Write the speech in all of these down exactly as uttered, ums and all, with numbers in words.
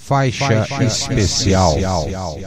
Faixa, Faixa especial. especial.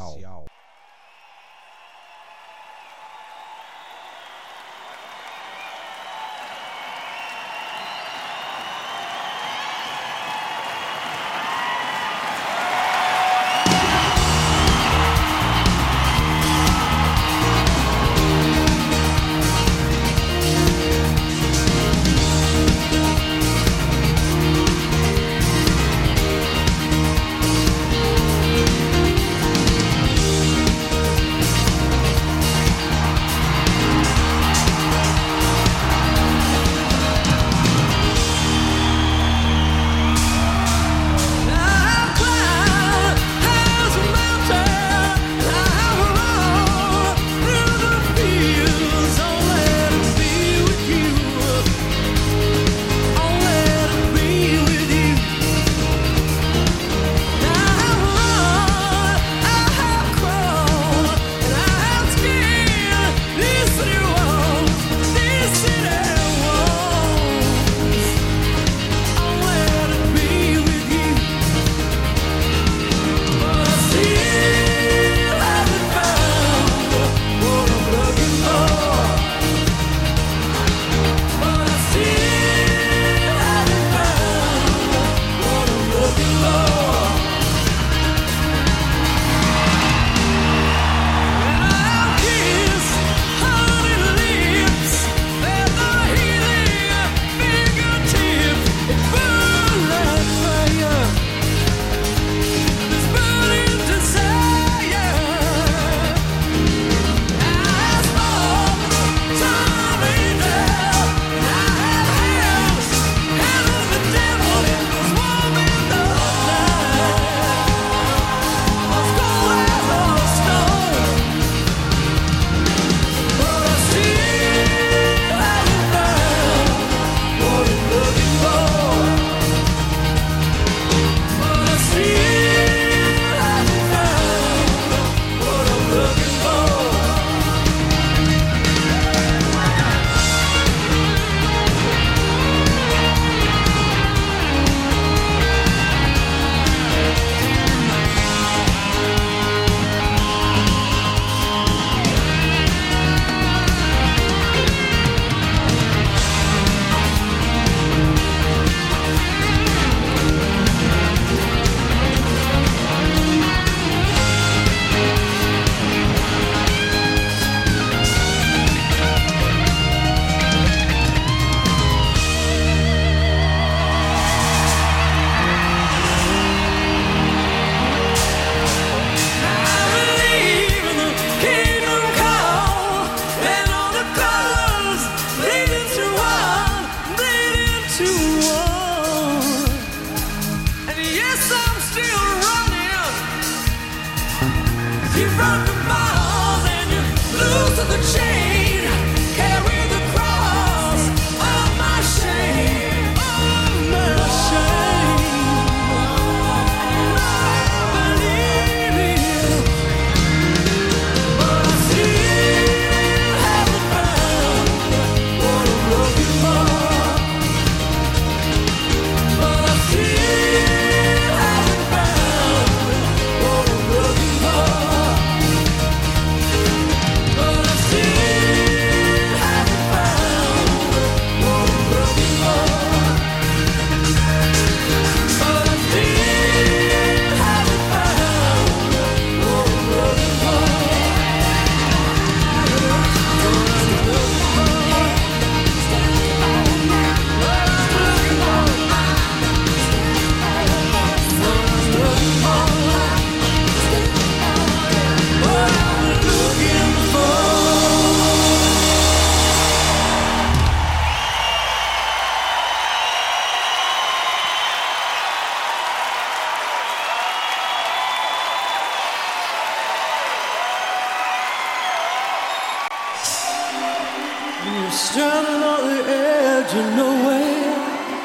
Standing on the edge of nowhere,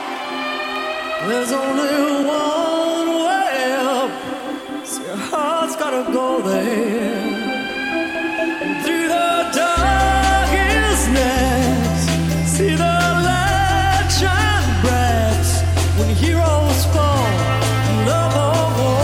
there's only one way up, so your heart's gotta go there. And through the darkest nights, see the light shine bright when heroes fall, love will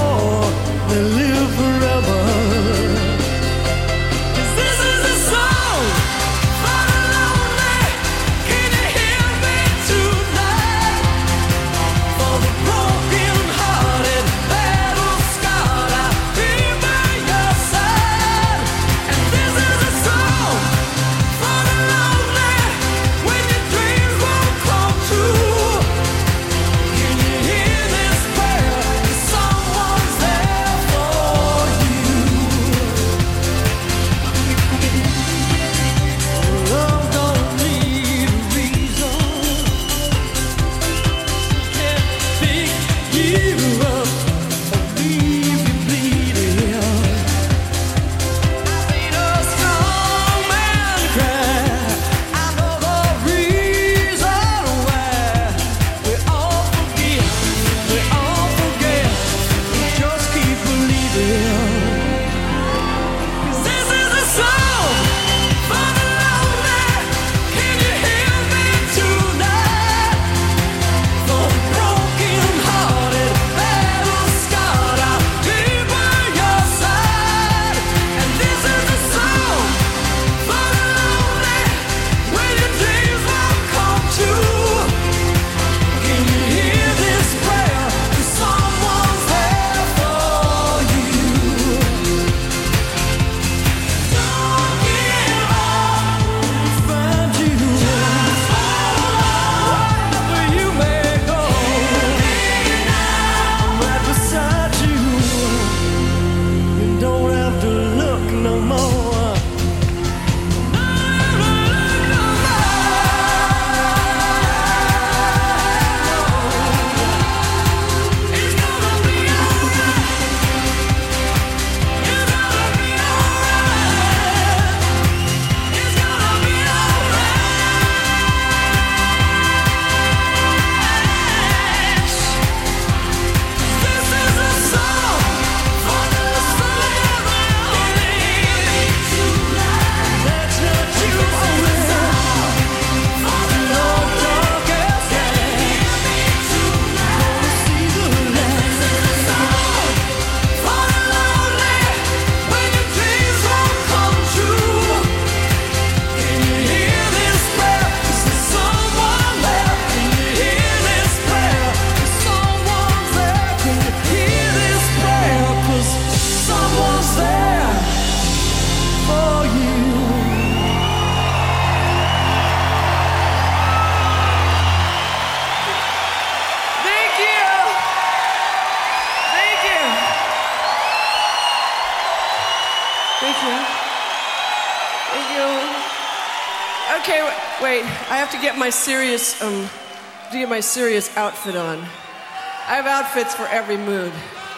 Thank you. Thank you. Okay, wait. I have to get my serious, um, to get my serious outfit on. I have outfits for every mood.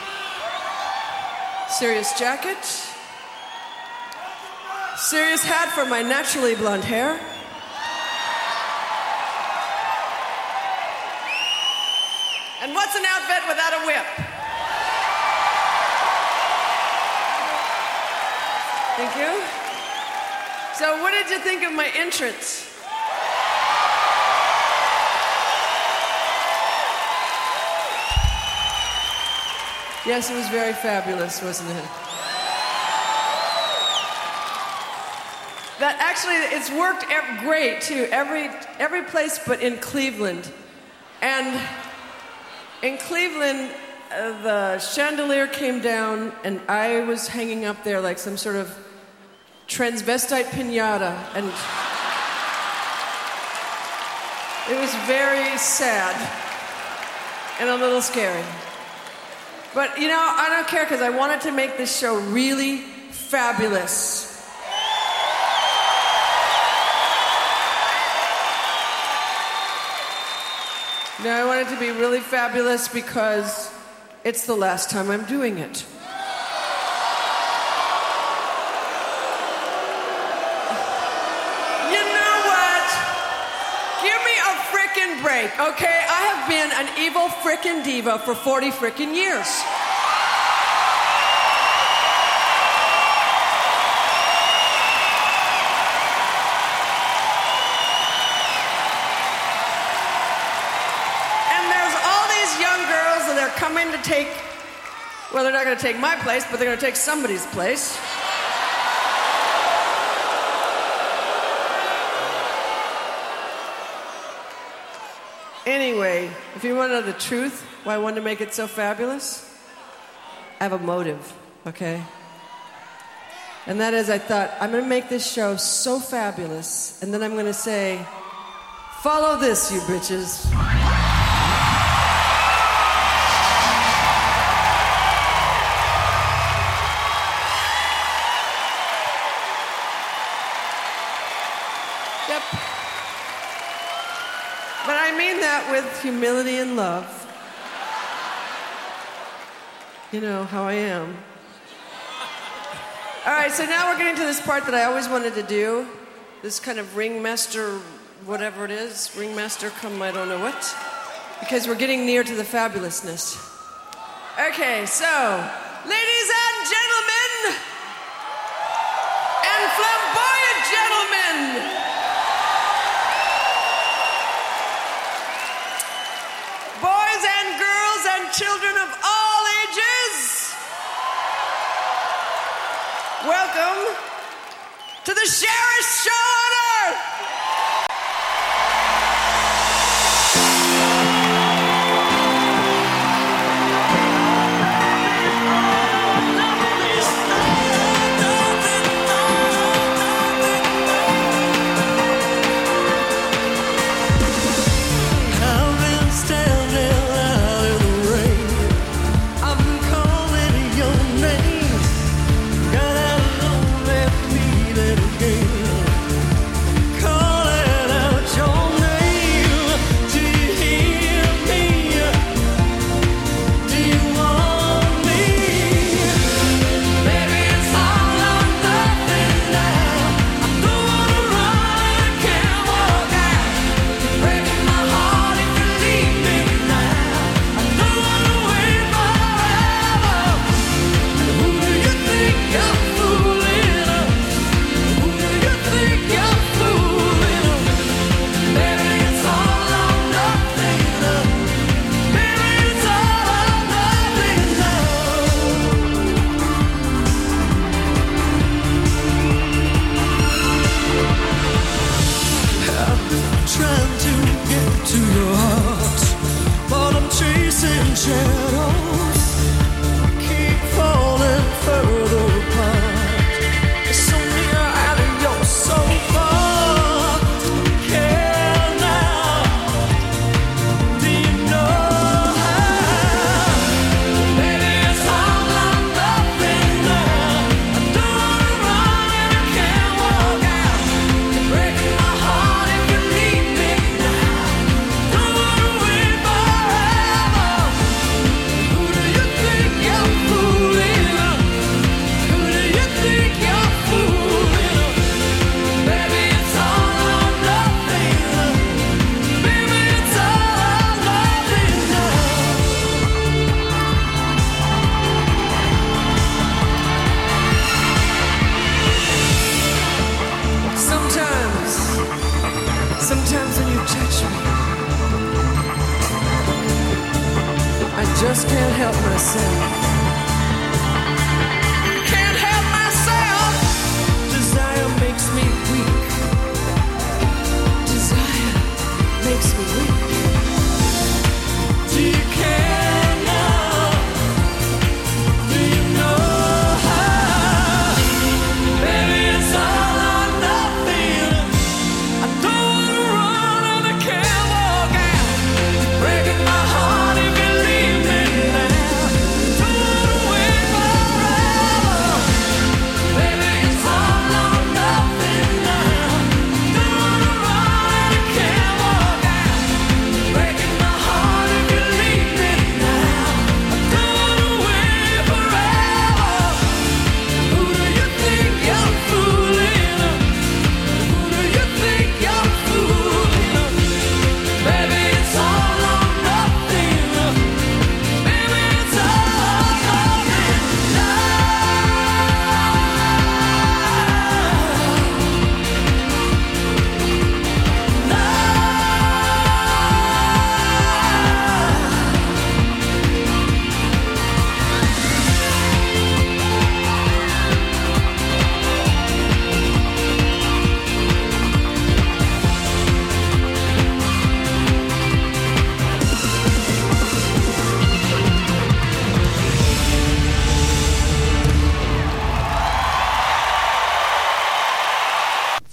Serious jacket. Serious hat for my naturally blonde hair. And what's an outfit without a whip? Thank you. So what did you think of my entrance? Yes, it was very fabulous, wasn't it? That actually, it's worked ev- great too. Every every place but in Cleveland. And in Cleveland, uh, the chandelier came down and I was hanging up there like some sort of transvestite piñata, and it was very sad and a little scary. But you know, I don't care because I wanted to make this show really fabulous. No, I want it to be really fabulous because it's the last time I'm doing it. Break, okay? I have been an evil frickin' diva for forty frickin' years. And there's all these young girls that are coming to take, well, they're not gonna take my place, but they're gonna take somebody's place. Anyway, if you want to know the truth, why I wanted to make it so fabulous, I have a motive, okay? And that is, I thought, I'm going to make this show so fabulous, and then I'm going to say, follow this, you bitches. Yep. But I mean that with humility and love. You know how I am. All right, so now we're getting to this part that I always wanted to do. This kind of ringmaster, whatever it is, ringmaster come I don't know what. Because we're getting near to the fabulousness. Okay, so, ladies and gentlemen, and flamboyant gentlemen, boys and girls and children of all ages, welcome to the Sheriff's Show on Earth! Call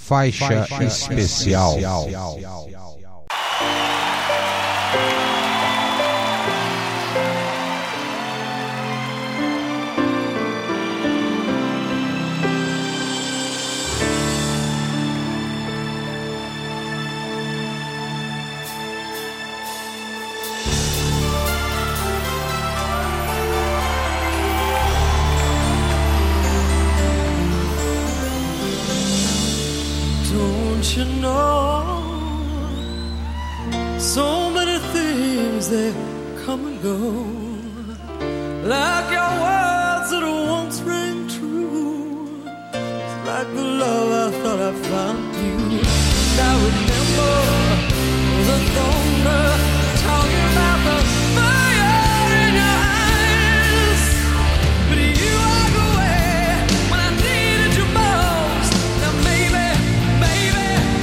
Faixa especial. You know, so many things they come and go, like your words that once rang true. It's like the love I thought I found you. I remember the thunder talking about the fire in your eyes, but you walked away when I needed you most. Now maybe, maybe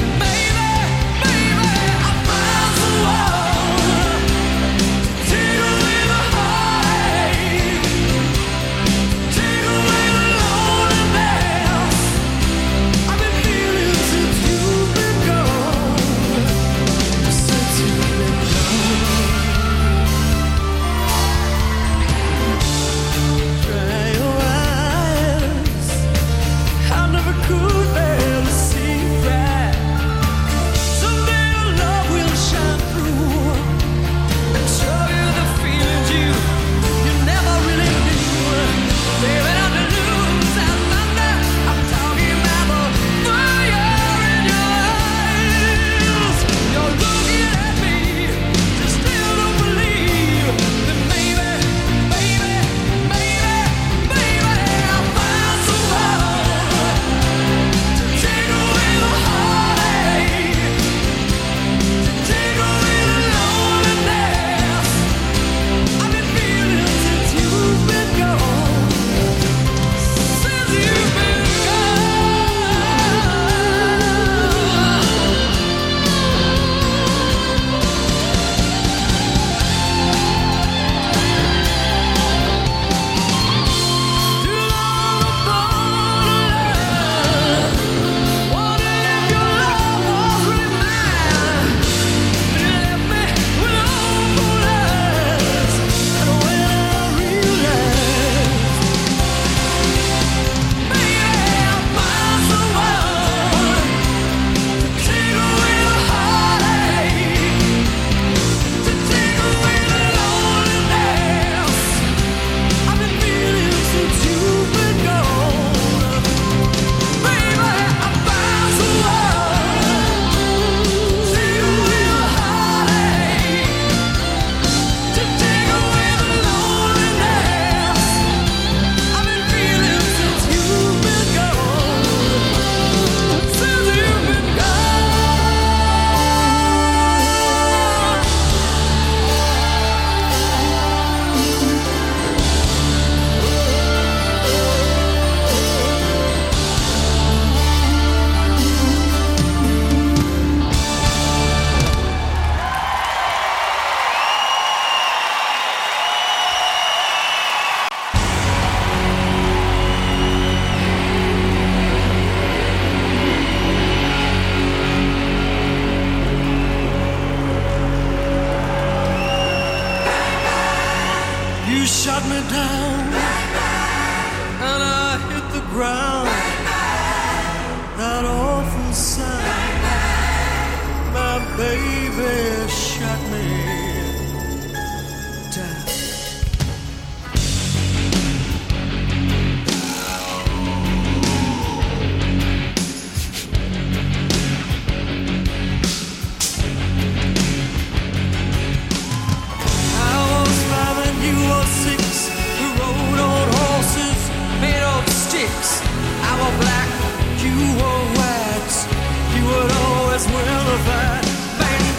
shot me down, and I hit the ground. That awful sound, my baby shot me down. I was five and you were six. We rode on horses made of sticks. I was black, you were white. You would always wear the fight. Bang,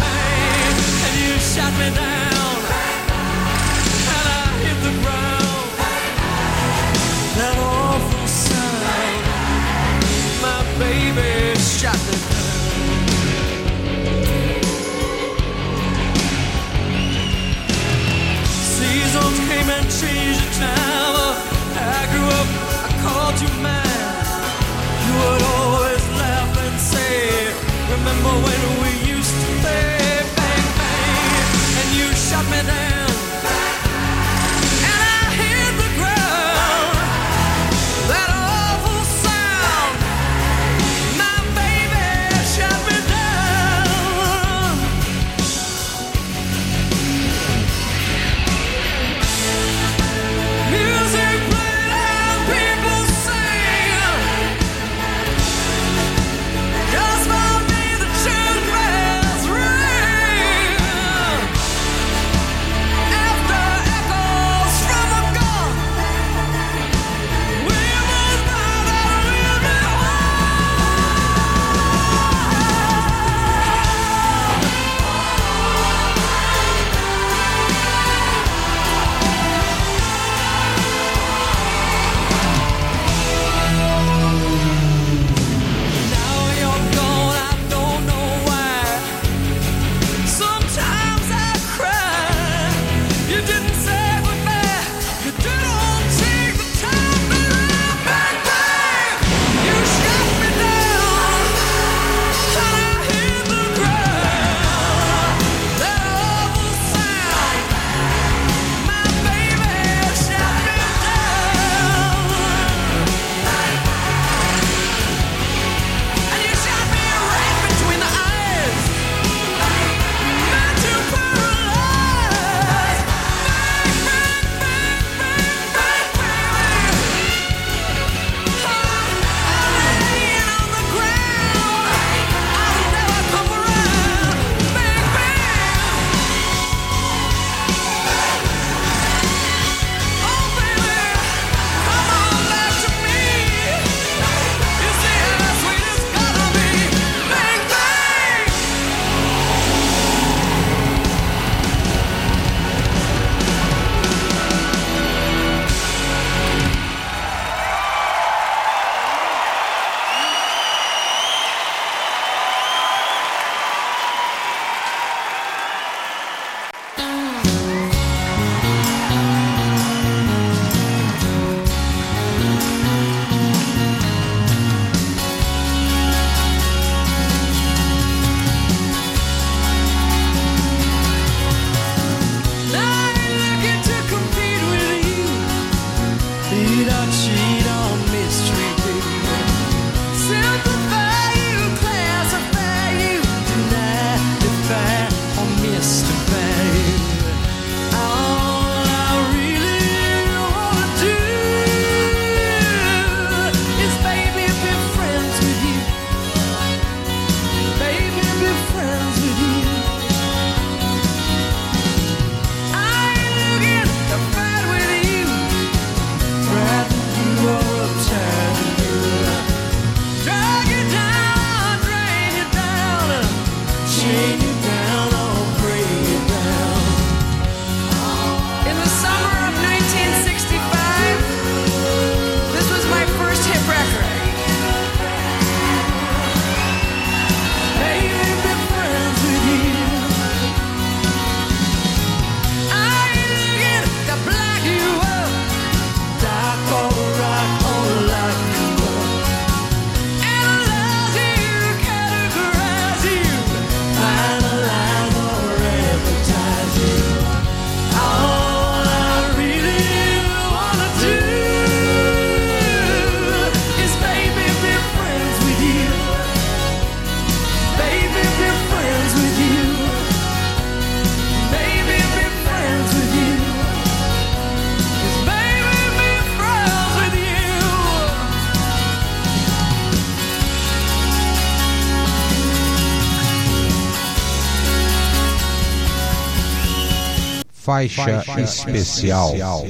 Lead or cheat or mistreat you. Simplify you, classify you, deny, defy or mystify you. All I really wanna do is baby be friends with you. Baby be friends with you. I ain't looking to fight with you. Rather you are uptight and good. Drag you down, drain you down, chain you down or bring you down. In the summer of nineteen sixty-five, this was my first hit record. Baby, be friends with you. I ain't looking to black you up, dark or rock or light you up. Analyze you, categorize you, finalize or advertise you. All I really wanna do is baby be friends with you. Baby be friends with you. Baby be friends with you. 'Cause baby be friends with you. Faixa especial.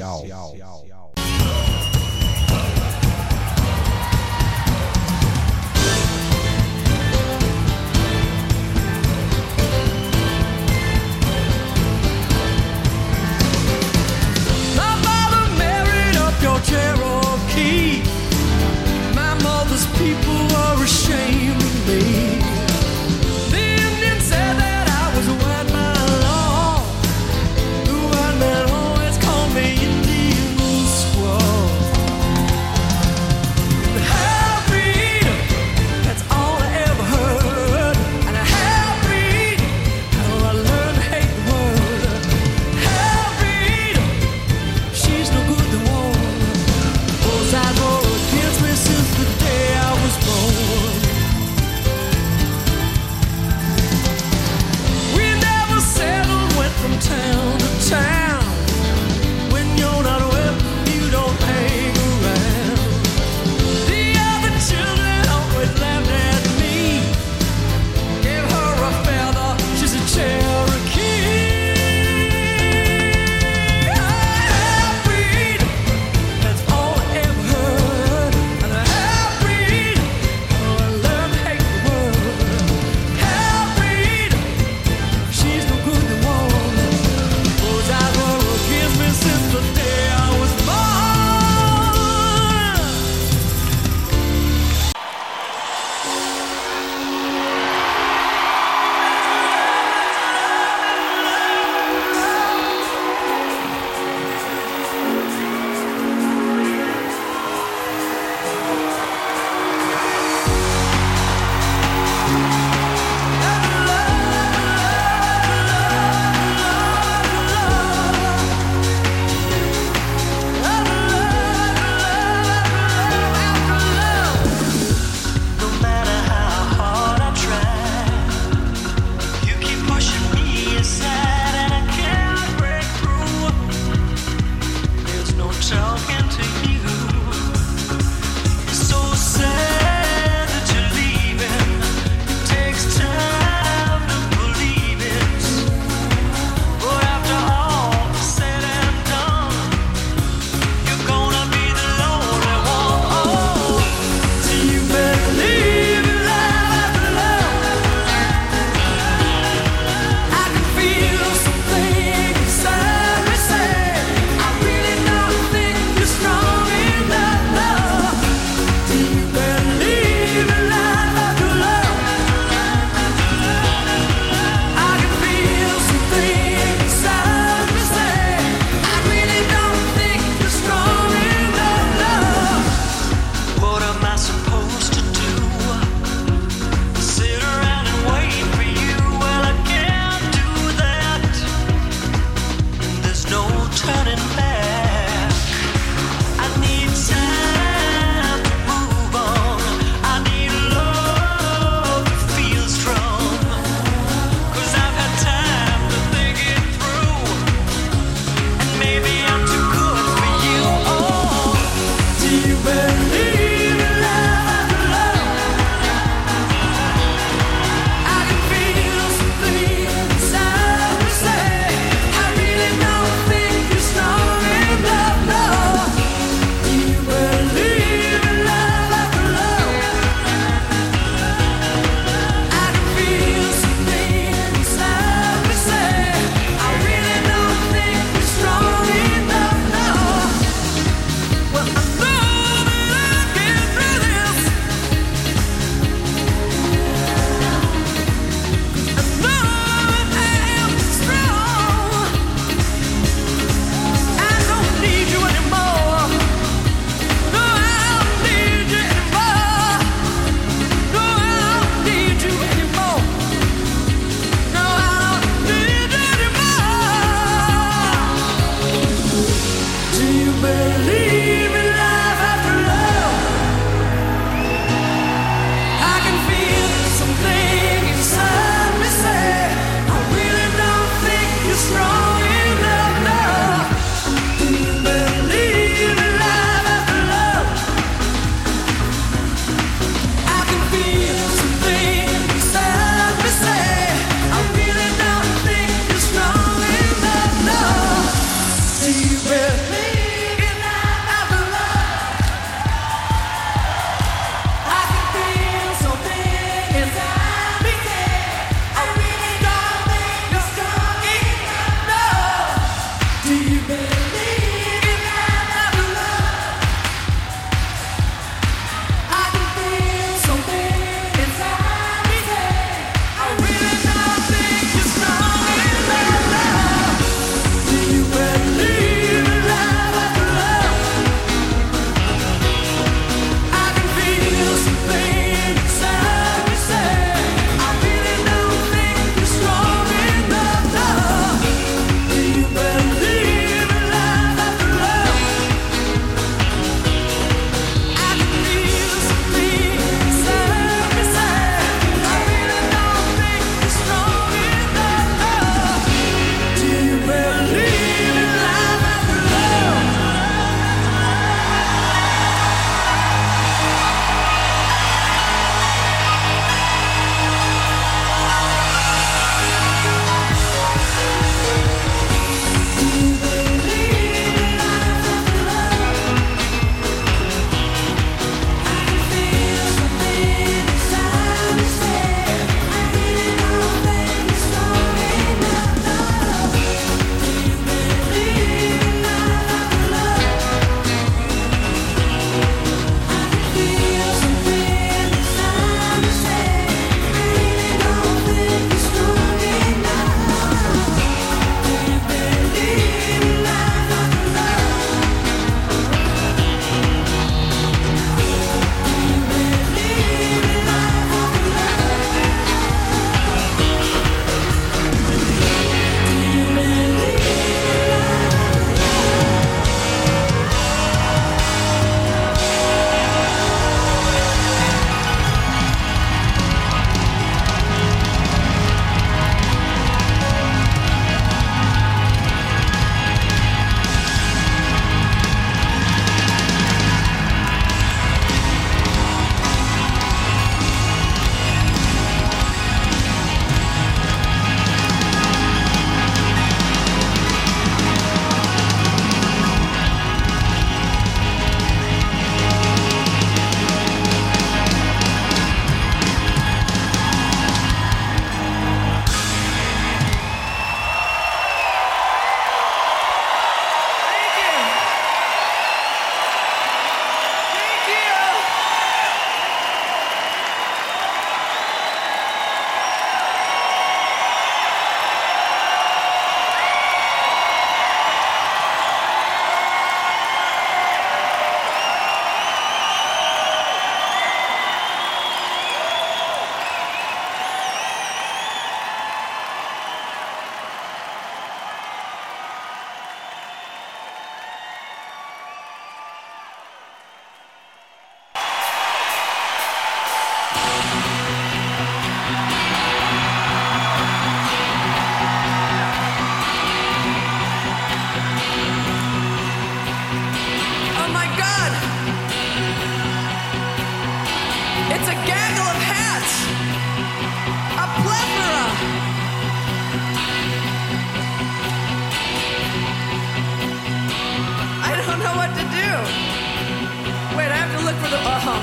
My father married up your Cherokee. My mother's people were ashamed of me. The Indian said that I was a white man law. The white man always called me Indian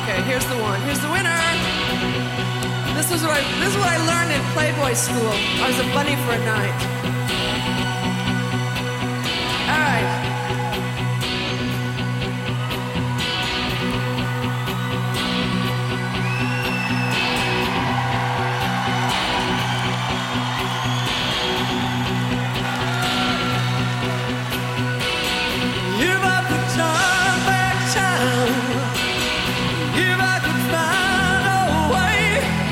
Okay, here's the one. Here's the winner. This is what I, this is what I learned in Playboy school. I was a bunny for a night. All right. If I could turn back time, if I could find a way,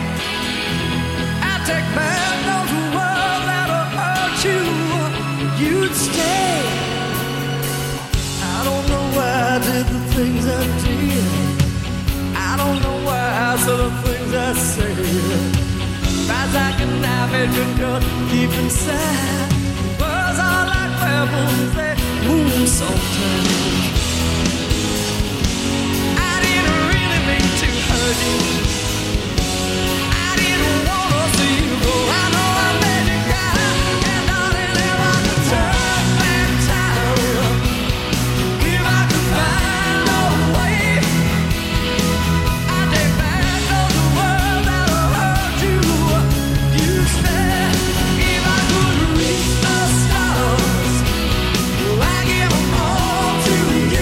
I'd take back those words that'll hurt you. You'd stay. I don't know why I did the things I did. I don't know why I said the things I said. Fast I can have it, you could keep inside. Words are like pebbles, they move sometimes. I didn't really mean to hurt you. I didn't wanna see you go. I know I made you cry, and darling, if I could turn back time, if I could find a way, I'd take back those words that'll hurt you. You said if I could reach the stars, I give them all to you.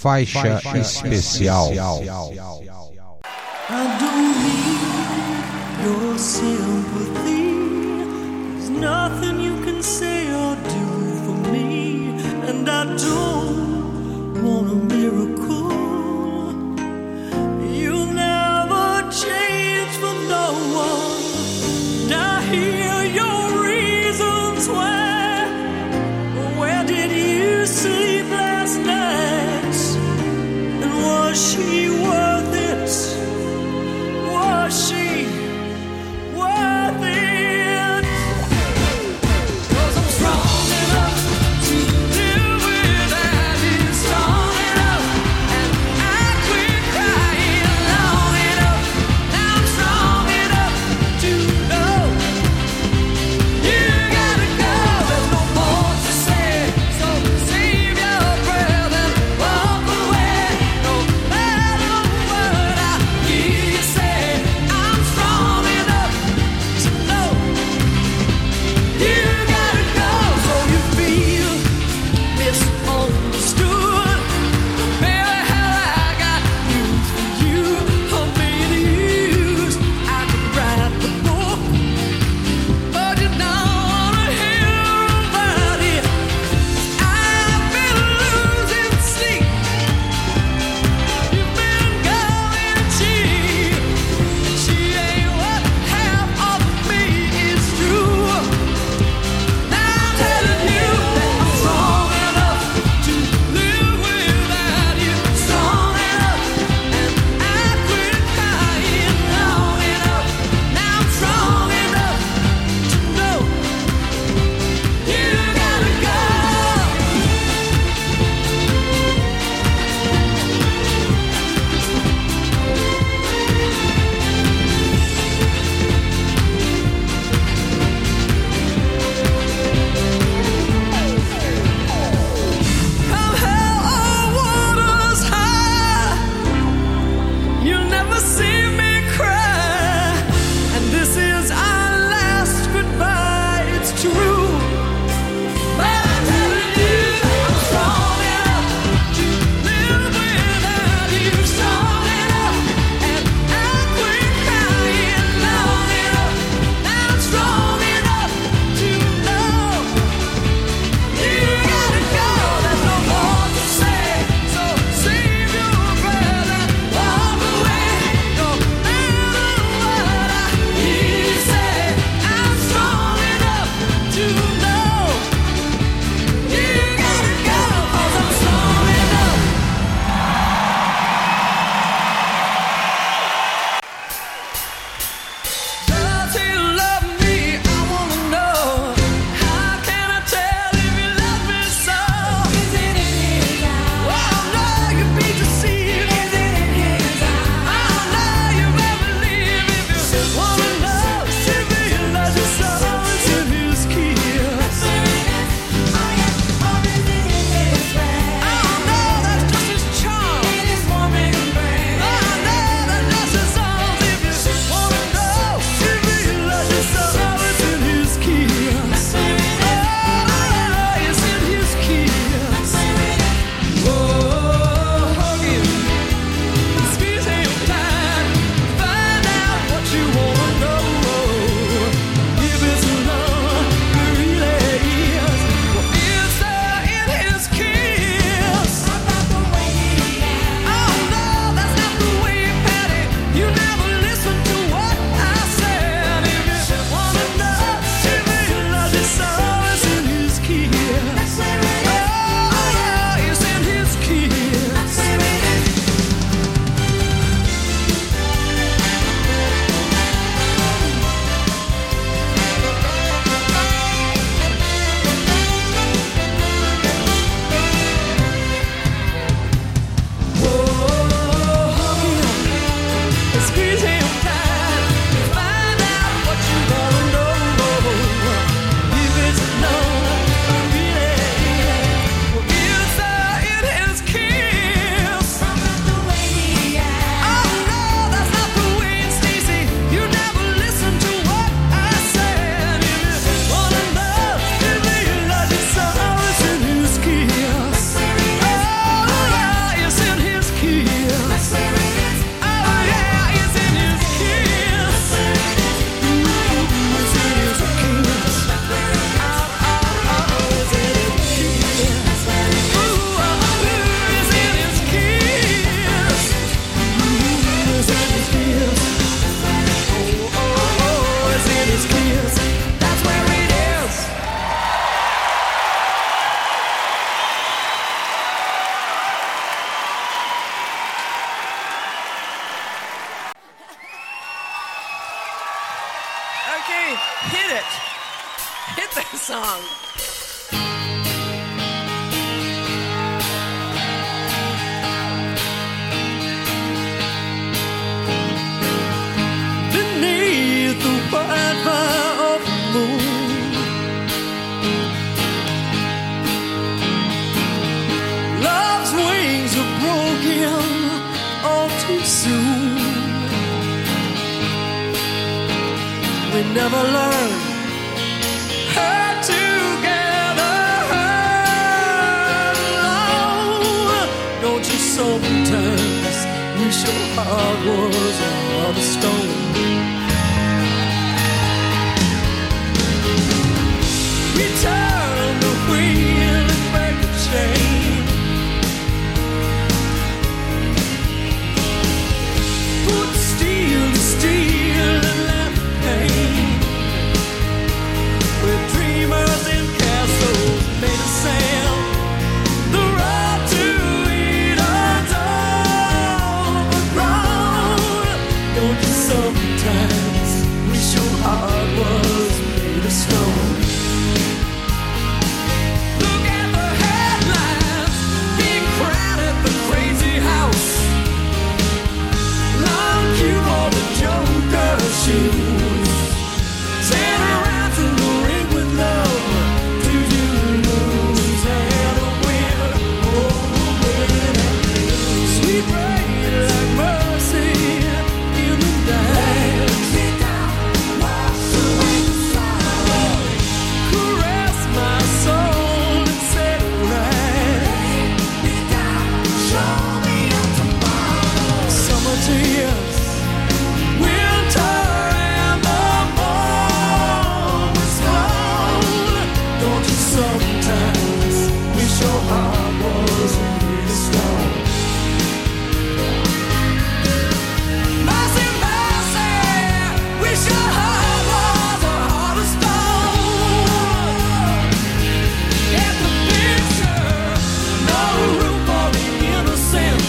Faixa especial. I don't need your sympathy. There's nothing you can say or do for me, and I don't want a miracle. You'll never change for no one. And I hear your reasons why. Where did you sleep last night? And was she worth it? Was she worth it? 'Cause I'm strong enough to live without you, strong enough, and I quit crying long enough. Now I'm strong enough to know you gotta go. There's no more to say, so save your breath and walk away. No matter song. Beneath the white fire of the moon, love's wings are broken all too soon. We never learned how together alone. Don't you sometimes wish your heart was a heart of stone? Return the wheel and break the chain. Put steel to steel and let the pain. We're dreamers in castles made of sand. The road to Eden's overgrown. Don't you sometimes wish your heart was made of stone? Look at the headlines, big crowd at the crazy house. Long queue for the Joker shoes. Santa rides in the ring with love. Do you lose and win? Oh, win and lose. Sweet rain like mercy in the night. Wash away the sorrow. Caress my soul and set it right. Show me a tomorrow. Summer tears, winter and the moon's flown. Don't you sometimes wish your heart was made of stone? Mercy, mercy, wish your heart was a heart of stone. Get the picture, no room for the innocent.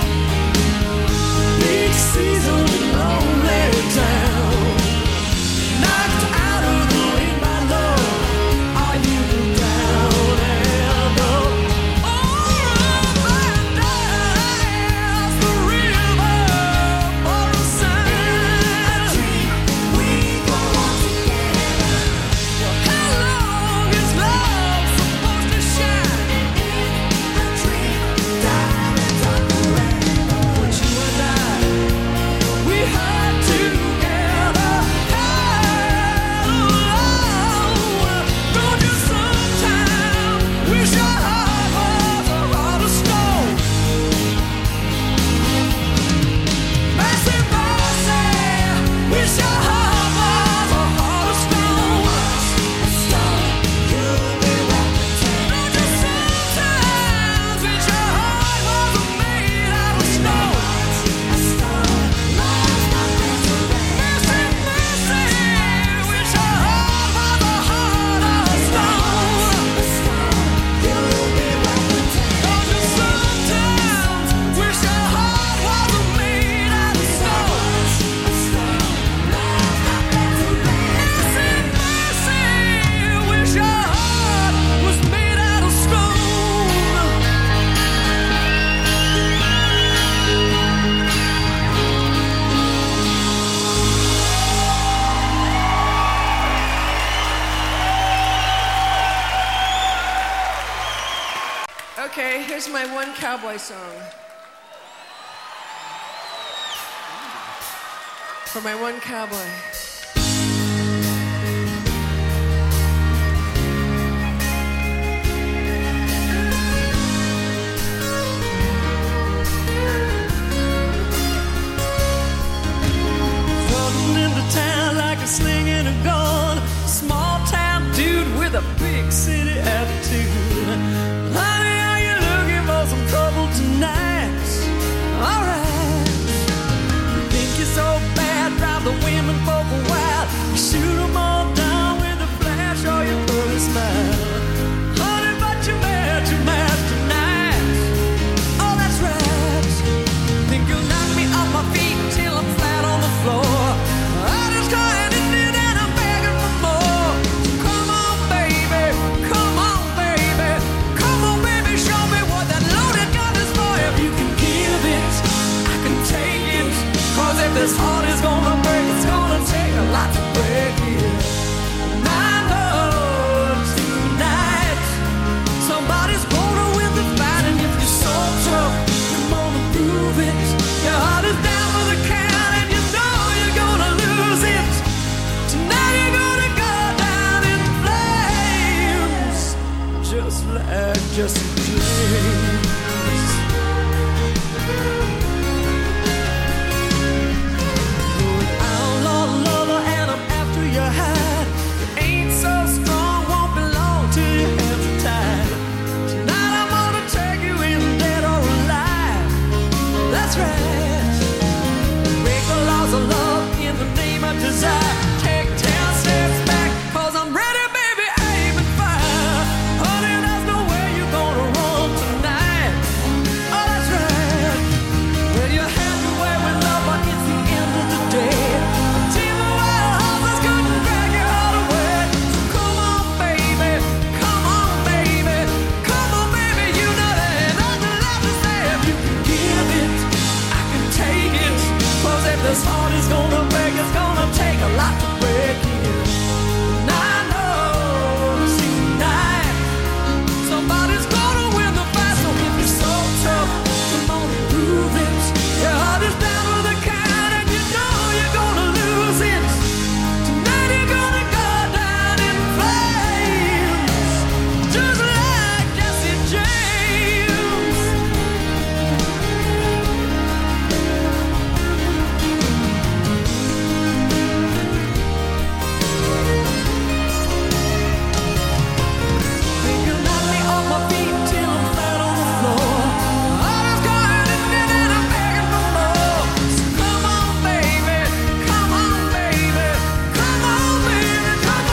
Big season, lonely town. Knocked out of the ring by love. Are you down and up? All and dance the river for the sun. We go on together. How long is love supposed to shine? In a dream, diamonds on the rainbow. But you and I, we had together, had alone. Don't you sometimes wish your heart was a heart of stone? Mercy, mercy, wish your heart was a heart of stone. Stone, you'll be represented. Don't you sometimes wish your heart was made out of stone? A stone, love's not meant to rain. Mercy, mercy, wish your heart was a heart of stone. A stone, you'll be represented. Don't you sometimes wish your heart was made out of stone? A stone, love's not meant to rain. Mercy, mercy, wish your heart was made out of stone. Okay, here's my one cowboy song. For my one cowboy. Floating into town like a sling and a gun. Small town dude with a big city attitude. Honey, are you looking for some trouble tonight? Alright. You think you're so bad, drive the women folk just like Jesse James. You're an outlaw lover and I'm after your hide. You ain't so strong, won't belong till your hands are tied. Tonight I'm gonna take you in, dead or alive. That's right. Break the laws of love in the name of desire. Take ten steps back, cause I'm ready, baby, aim and fire. Honey, there's nowhere you're gonna run tonight. Oh, that's right. Well, you have your way with love, but it's the end of the day. A team of wild horses couldn't drag your heart away. So come on, baby, come on, baby, come on, baby, you know there's nothing left to say. If you can give it, I can take it. Cause if this heart is gonna break, it's gonna take a lot to break it. And I know, see tonight, somebody's gonna win the fight. So if you're so tough, come on and prove it. Your heart is down with a count and you know you're gonna lose it. Tonight you're gonna go down in flames, just like Jesse James. You knock me off my feet till I'm flat on the floor. Heart is going in and I'm begging for more. So come on, baby, come on, baby, come on, baby, come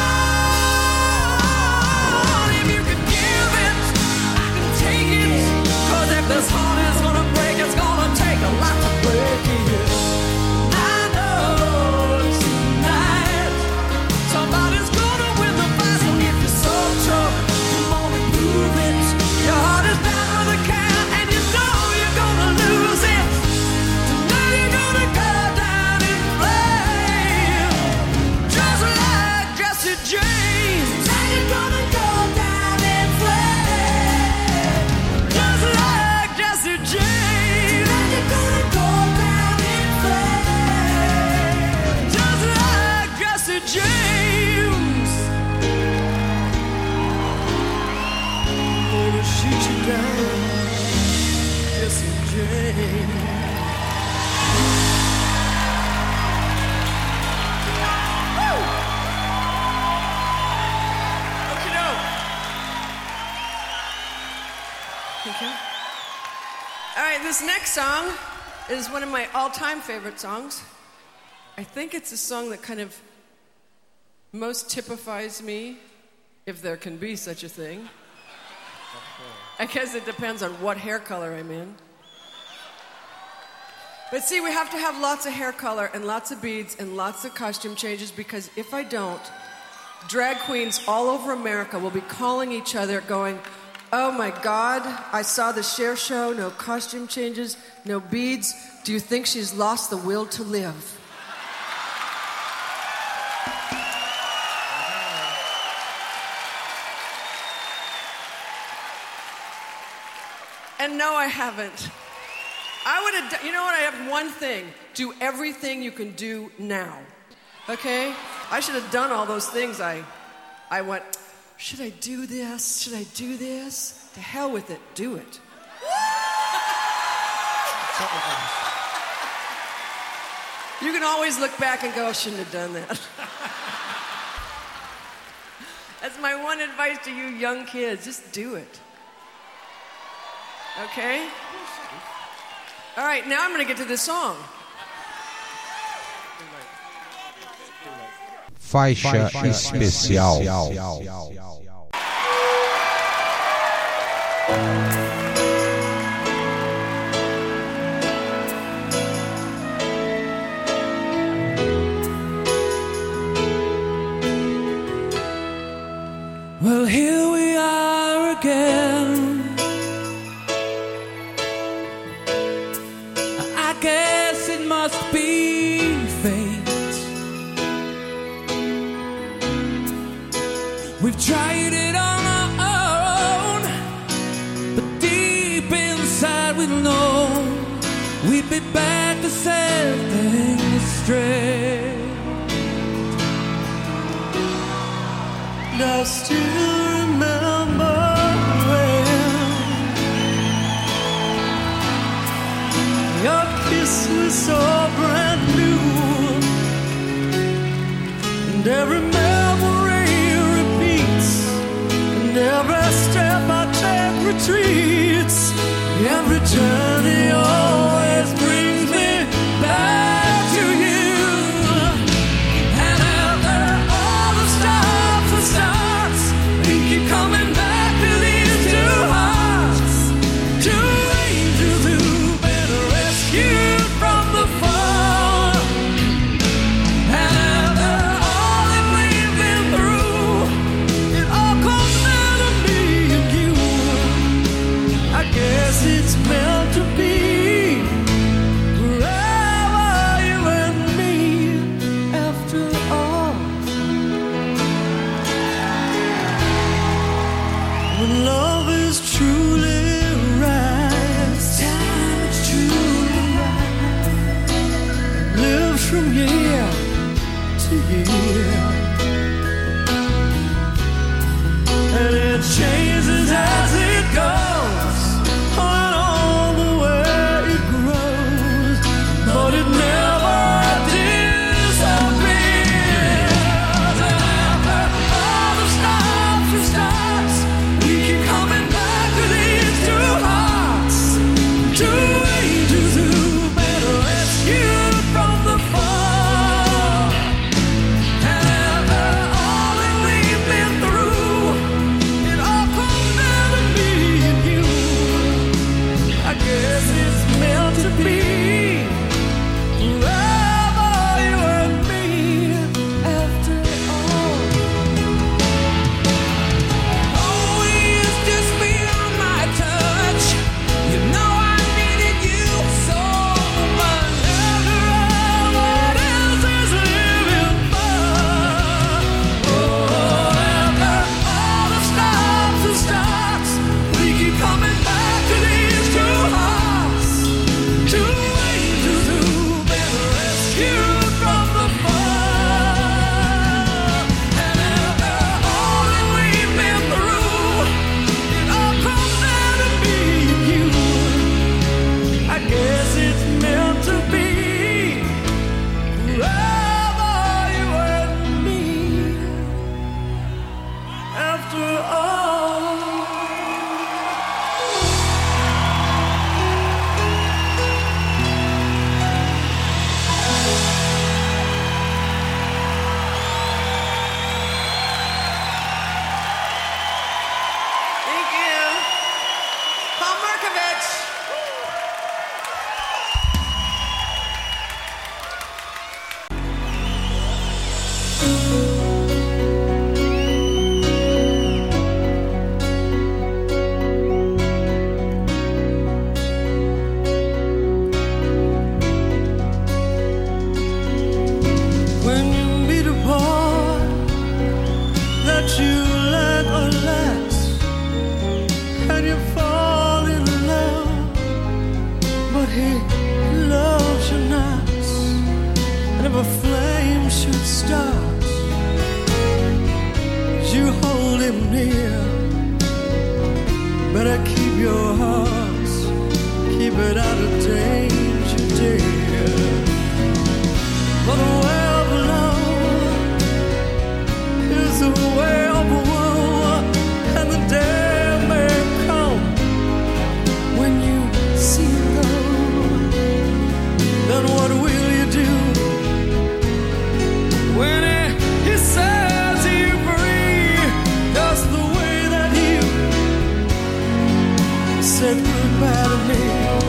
on. If you can give it, I can take it. Cause if this heart is gonna break, it's gonna take a lot to break it. I know tonight, somebody's gonna win the fight. So if you're so tough, come on and prove it. Your heart is down with a count and you know you're gonna lose it. Tonight you're gonna go down in flames, just like Jesse James. Tonight you're gonna go down in flames, just like Jesse James. Tonight you're gonna go down in flames, just like Jesse James. Gonna shoot you down, Jesse James. Okey-doke. Thank you. All right, this next song is one of my all-time favorite songs. I think it's a song that kind of most typifies me, if there can be such a thing. I guess it depends on what hair color I'm in. But see, we have to have lots of hair color and lots of beads and lots of costume changes, because if I don't, drag queens all over America will be calling each other going, oh my God, I saw the Cher show, no costume changes, no beads. Do you think she's lost the will to live? And no, I haven't. I would have, done, you know what, I have one thing. Do everything you can do now, okay? I should have done all those things. I, I went, should I do this? Should I do this? To hell with it, do it. You can always look back and go, I shouldn't have done that. That's my one advice to you young kids, just do it. Okay? All right, now I'm going to get to this song. Faixa especial. Well, here we are again. I guess it must be fate. We've tried it on our own, but deep inside we know we'd be back to set things straight. I still remember retreats. Every journey always brings me back to you. And after all the stops and starts, we keep coming back to these two hearts, two angels who've been rescued from the fall. And after all that we've been through, it all comes down to me and you. I guess it's meant to be. Forever you and me, after all. When love is truly right, time is truly right, lives from year to year, and it changes as it goes, on all the way it grows, but it never disappears. And after all the stops and starts, we keep coming back to these two hearts, two angels who've been rescued from the fall. And after all that we've been through, it all comes down to me and you. I guess it's meant to be. Forever you and me, after all. Oh, it's just beyond my touch. You know I needed you so much. After all, what else is living but? Oh, after all the stops and starts, we keep coming back to these two hearts, two angels who've been rescued from the fall. And after all that we've been through, it all comes down to me and you. I guess it's meant to be. Forever you and me, after all. Thank you. Paul Markovich. When you meet a boy that you like or likes, and you fall in love, but he loves you not, and if a flame should start, you hold him near. Better keep your heart, keep it out of danger, dear. For the way of love is the way of woe, and the day may come when you see it go. Then what will you do when he, he says you free, just the way that you said goodbye to me?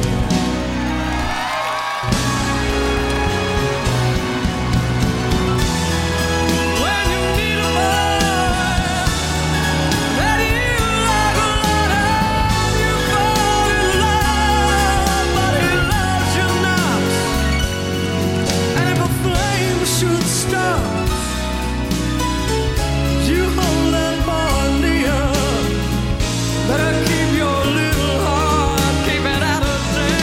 When you meet a boy that you like a lot, and you fall in love, but he loves you not, and if a flame should start, you hold that boy near. Better keep your little heart, keep it out of danger.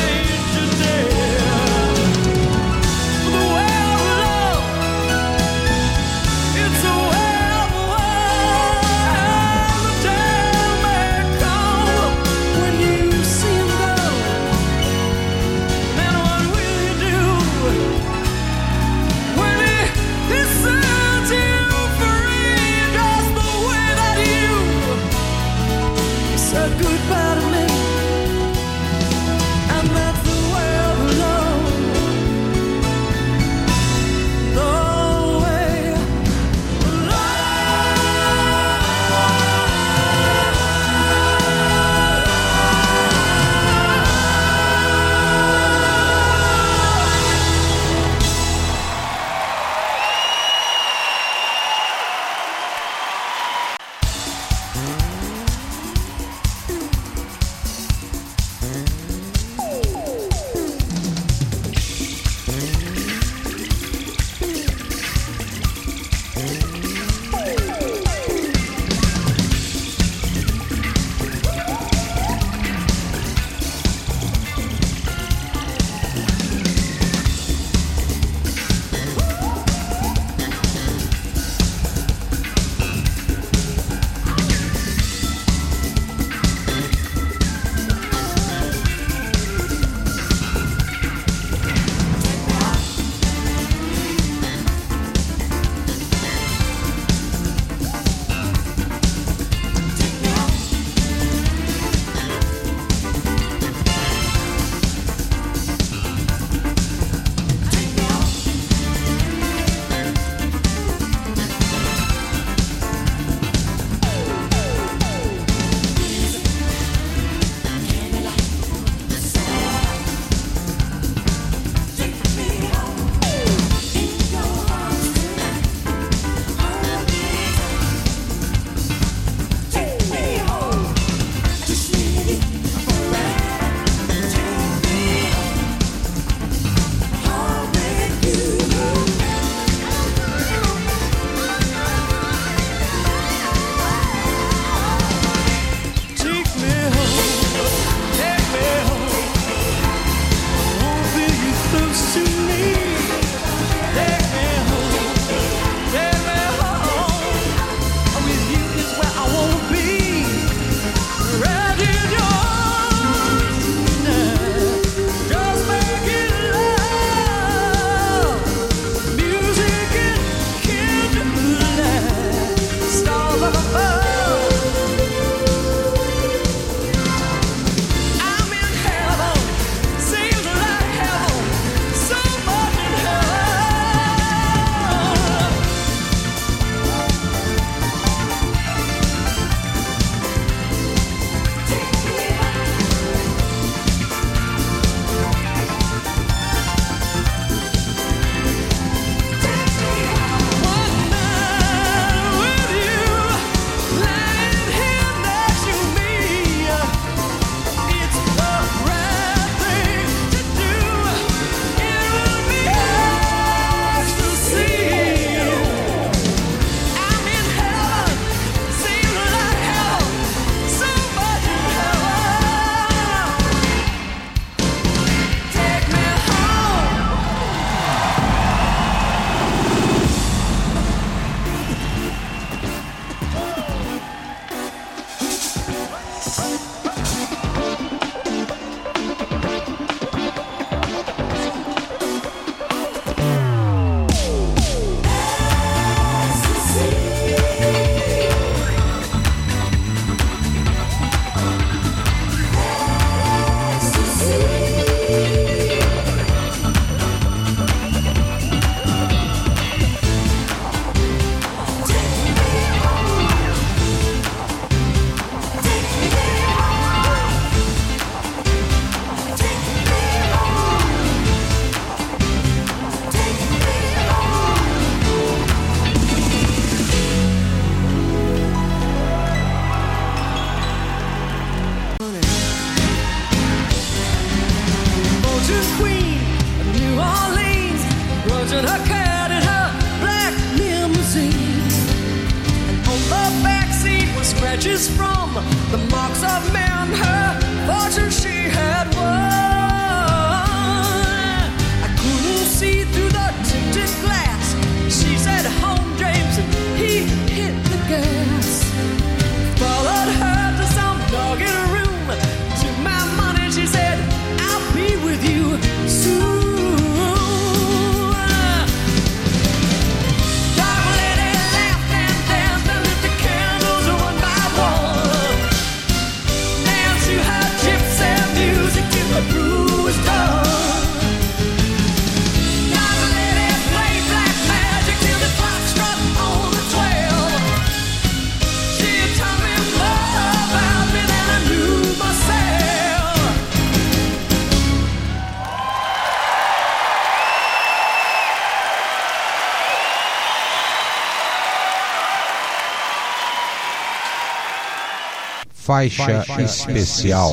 Faixa especial.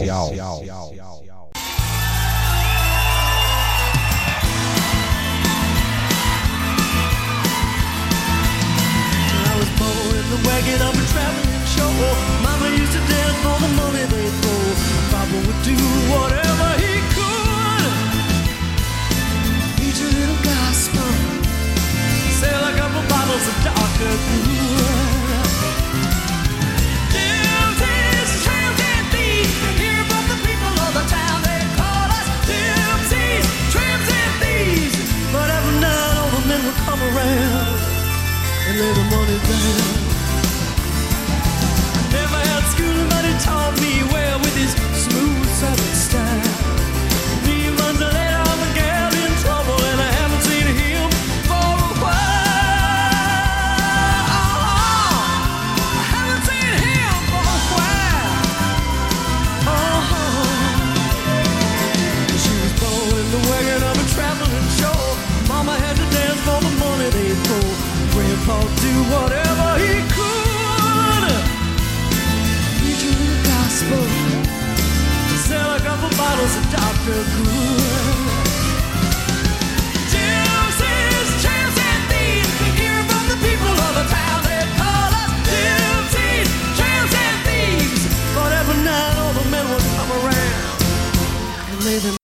Wagon of a traveling show. Mama used to dance for the money they throw. Papa would do whatever he could. Preach a little gospel, sell a couple bottles of darker good. Gypsies, tramps and thieves, hear from the people of the town. They call us gypsies, tramps and thieves. But every night all the men would come around and lay the money down. Never had school, but he taught me well with his smooth southern style. Three months later, I'm a gal in trouble, and I haven't seen him for a while. I haven't seen him for a while. Oh, she was born in the wagon of a traveling show. Mama had to dance for the money they throw. Grandpa do whatever he could. Sell a couple bottles of Doctor Good. Gypsies, tramps and thieves, hear from the people of the town. They call us gypsies, tramps and thieves. But every night all the men would come around and lay them.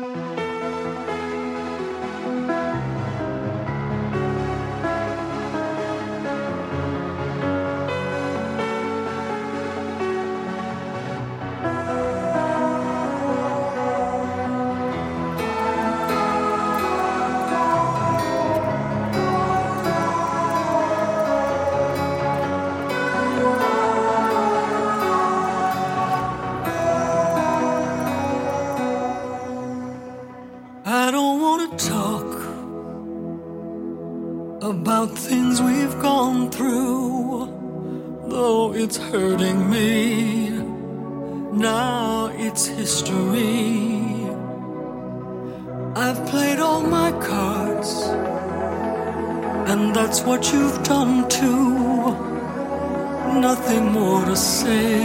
About things we've gone through, though it's hurting me, now it's history. I've played all my cards, and that's what you've done too. Nothing more to say,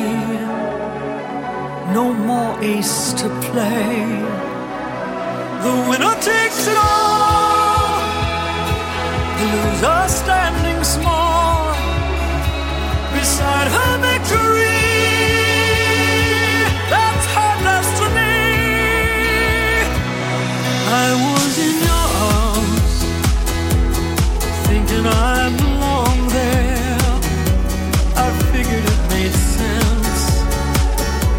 no more ace to play. The winner takes it all, the loser standing small beside her victory. That's her destiny. I was in your arms, thinking I belonged there. I figured it made sense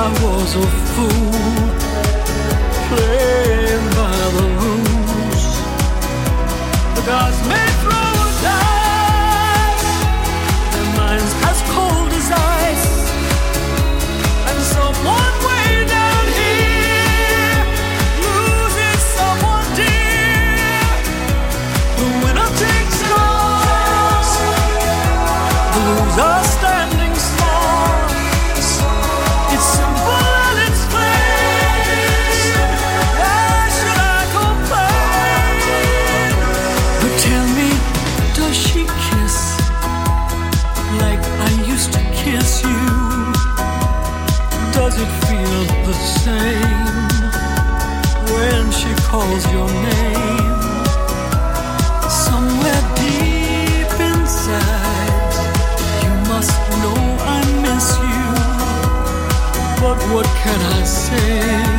I was a fool, playing by the rules. The gods may throw a dice, their minds as cold as ice, and someone way down here loses someone dear. The winner takes it all, the loser standing small. It's simple and it's plain. Why should I complain? But tell me, does she kiss like I used to kiss you? Does it feel the same when she calls your name? Somewhere deep inside, you must know I miss you. But what can I say?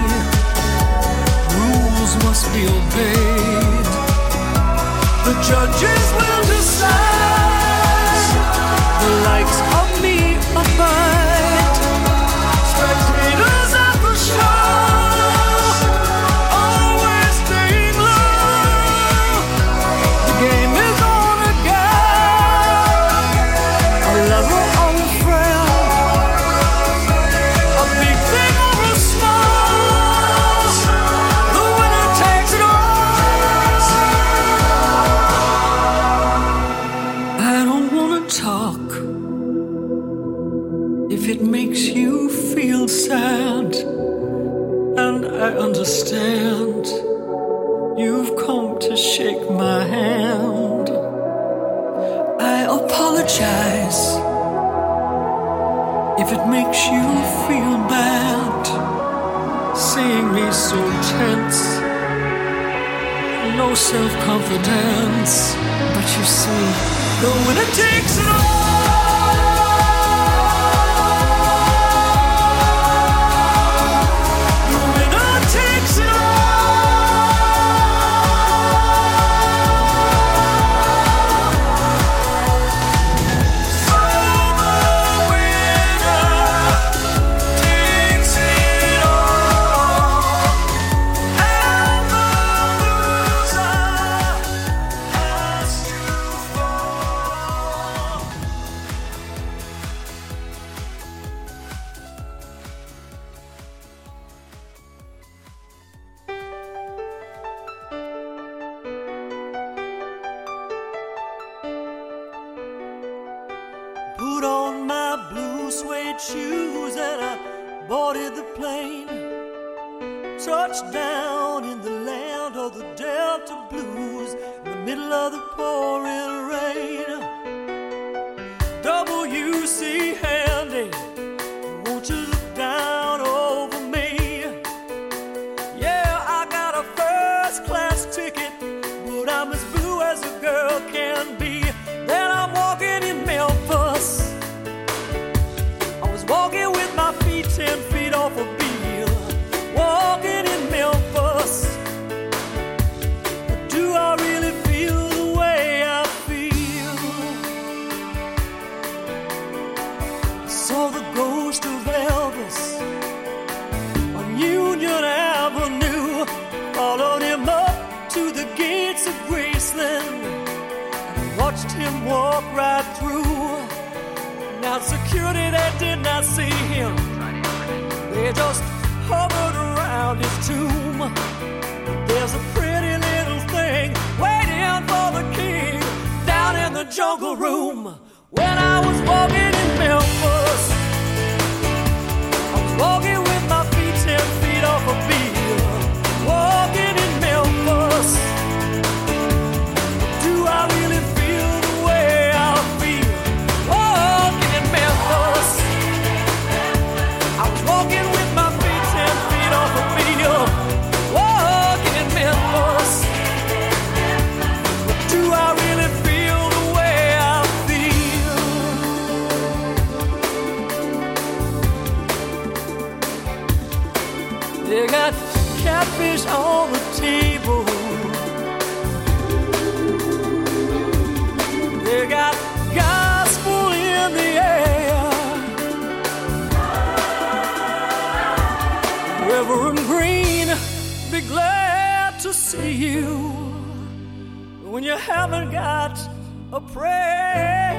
Rules must be obeyed. The judges will decide. The likes of me abide. Spectators at the show, always staying low. The game is on again. A lover or a friend, a big thing or a small, the winner takes it all. I don't wanna talk if it makes you feel sad, and I understand you've come to shake my hand. I apologize if it makes you feel bad, seeing me so tense, no self-confidence. But you see, the winner takes it all. The winner takes it all. So the winner takes it all, and the loser has to fall. Put on my blue suede shoes and I boarded the plane. Touched down in the land of the Delta Blues, in the middle of the pouring rain. W C Handy, won't you look down over me? Yeah, I got a first class ticket, but I'm as blue as a girl can be. Then I'm walking in Memphis. I was walking with my feet ten feet off a beam. Walking in Memphis. But do I really feel the way I feel? I saw the ghost of Elvis on Union Avenue. Followed him up to the gates of Graceland. Watched him walk right through. Now security, they did not see him. They just hovered around his tomb. There's a pretty little thing waiting for the king down in the jungle room. When I was walking in Memphis, I was walking with my feet ten feet off a beam. Walking in Memphis. Do I really feel the way I feel? Walking in Memphis. I was walking with my feet ten feet off a wheel. Walking in Memphis. Do I really feel the way I feel? They got catfish on the table. They got gospel in the air. see you when you haven't got a prayer.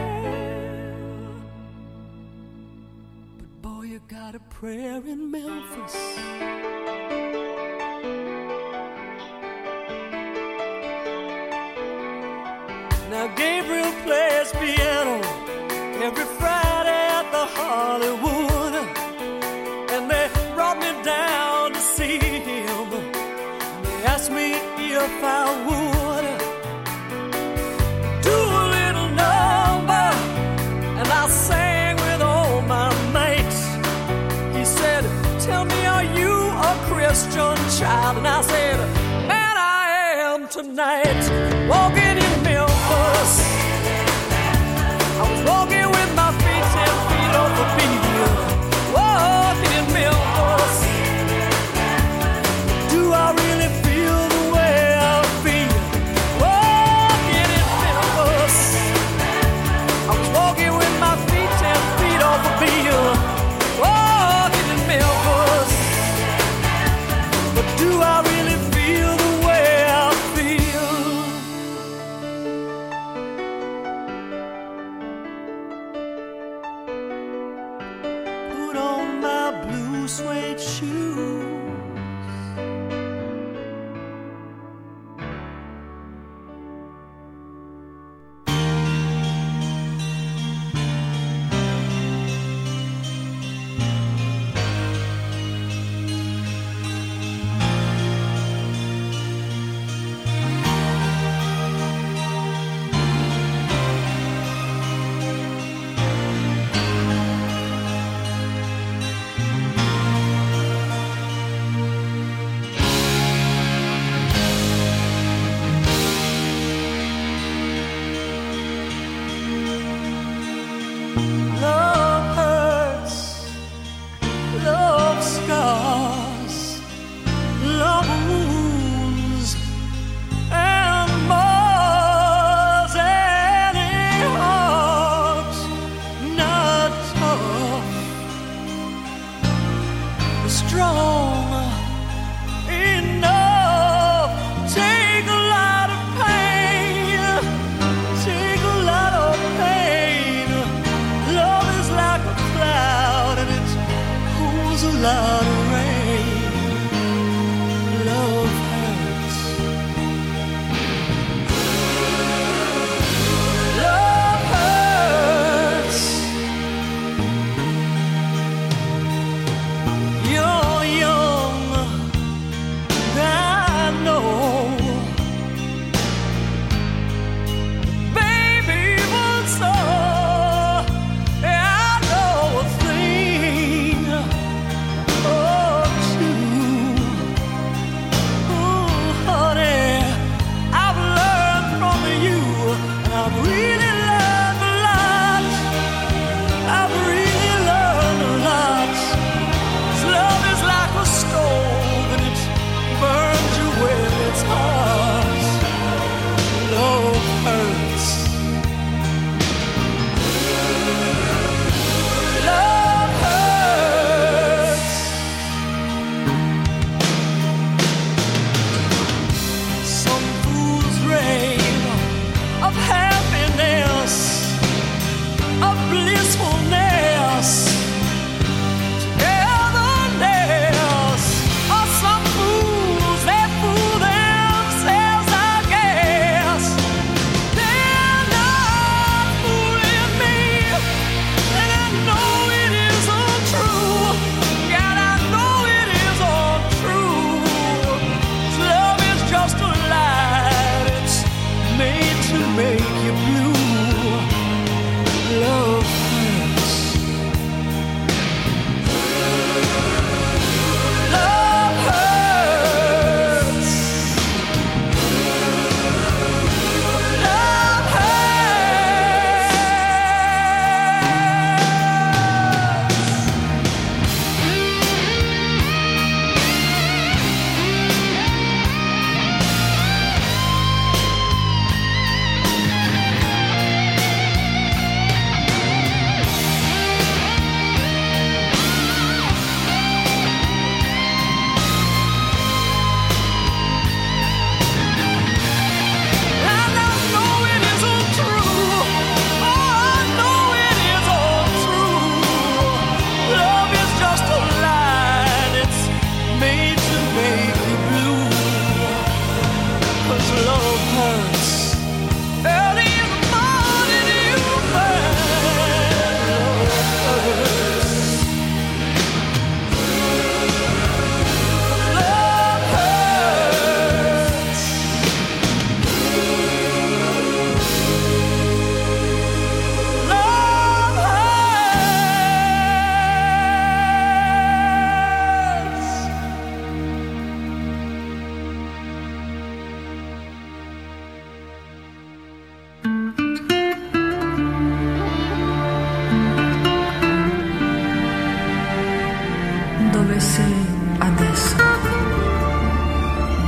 But boy, you got a prayer in Memphis. Now Gabriel plays piano every Friday at the Hollywood, and they brought me down to see him. They asked me if I would do a little number, and I sang with all my mates. He said, tell me, are you a Christian child? And I said, man, I am tonight. Walking in Memphis, I was walking with my feet ten feet off the beat. Walking in Memphis, do I really feel the way I feel? Walking in Memphis, I was walking with my feet ten feet off the beat. Walking in Memphis, but do I really feel the way I feel?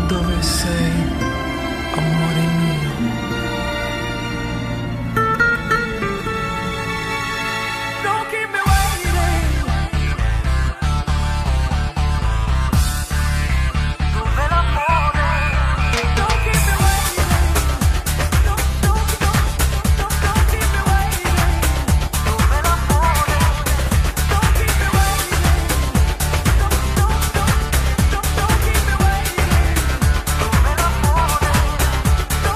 dove sei, amore mio. Don't keep me waiting. Dove l'amore? Don't keep me waiting. Don't, don't, don't, don't, don't keep me waiting. Dove l'amore? Don't keep me waiting. Don't, don't, don't, don't, don't keep me waiting. Dove l'amore?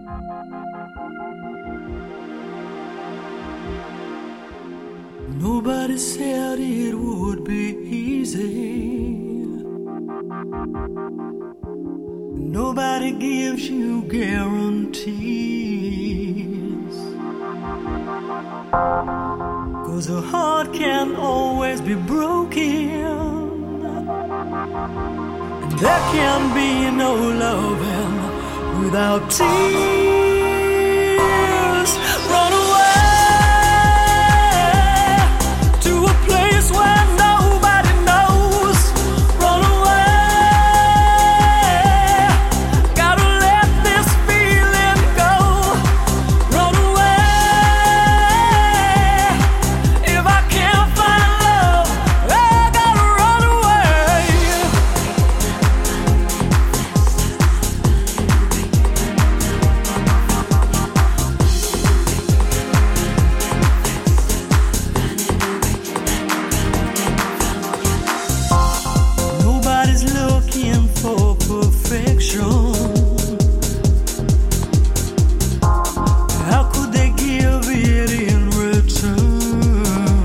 Nobody said it would be easy. Nobody gives you guarantees. 'Cause a heart can always be broken. And there can be no loving without tears. Run away to a place where nobody knows. Run away, gotta let this feeling go. Run away, if I can't find love, I gotta run away. Nobody's looking for perfection. How could they give it in return?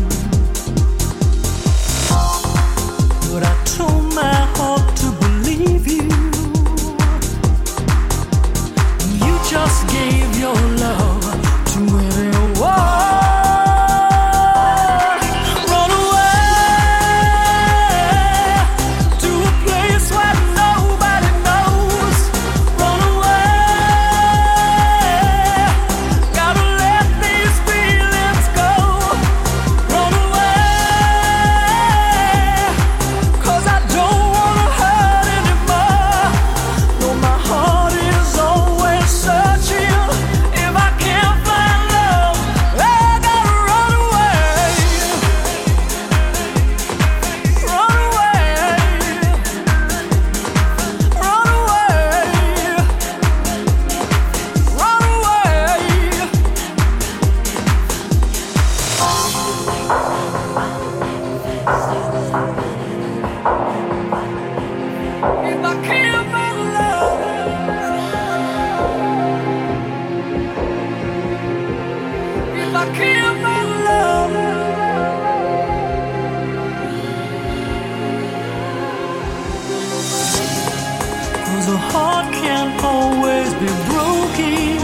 But I told my heart to believe you. You just gave your love to anyone. Run away to a place where nobody knows. Run away, gotta let these feelings go. Run away, 'cause I don't wanna hurt anymore. No, my heart is always searching. If I can't find love, I gotta run away. Run away, run away, run away. If I can't find love, if I can't find love, 'cause a heart can't always be broken.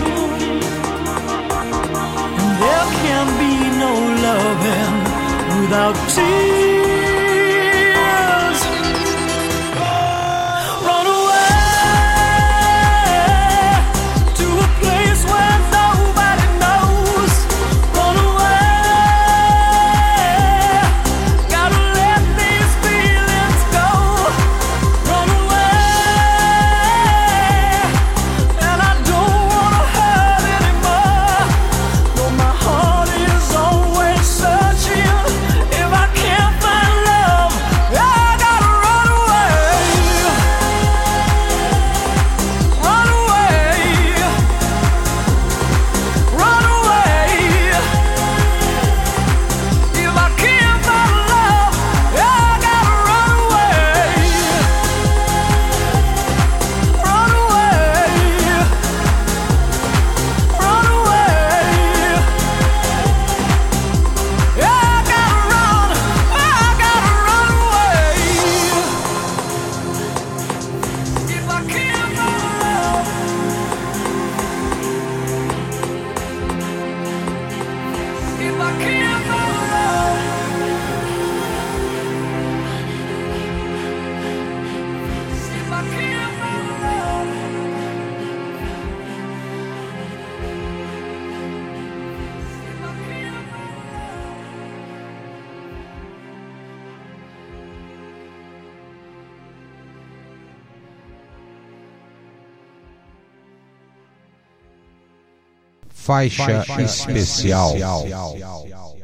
And there can be no loving without tears. Run away to a place where nobody knows. Run away, gotta let these feelings go. Run away, and I don't wanna hurt anymore. No, my heart is always searching. If I can't find love, I gotta run away. Run away, run away. If I can't find love, I gotta run away. Run away, run away. I gotta run, I gotta run away. If I can't find love, if I can't find love, if I can't find love, if I can't find Faixa especial.